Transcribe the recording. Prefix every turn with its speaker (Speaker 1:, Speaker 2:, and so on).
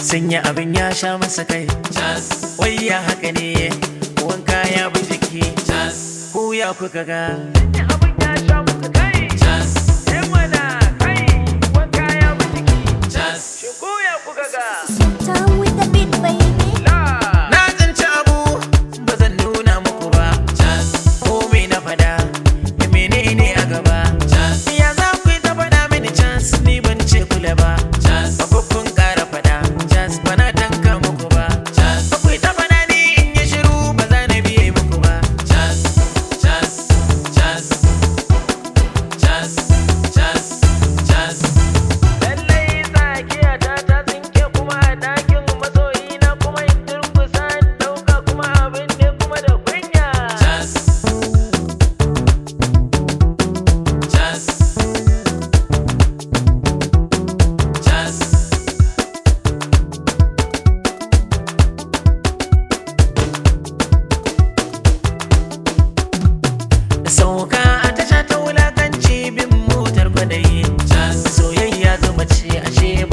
Speaker 1: Sanya abin ya sha masa kai. Wai ya haka ne wanka ya bi jiki. Ku ya kuka ga sanya abin ya sha masa kai. Mana kai wanka ya bi jiki. Shin ku ya kuka ga
Speaker 2: Down with the beat, baby.
Speaker 1: na tsinci abu ba zan nuna muku ba. Ko me na fada da menene a gaba. Ya za ku yi ta fada mini chance ni ban ce kula ba. Ba ku kun ƙara fada chance bana tanka muku ba. Ba ku yi ta fada ni in yi shiru ba za na biye muku ba. Lallai tsakiya ta tsinke kuma a ɗakin masoyi na kuma in durkusa in ɗauka kuma abin ne kuma da kunya. Sauka a tasha ta wulakanci bin motar kwadayi. Soyayya zuma ce ashe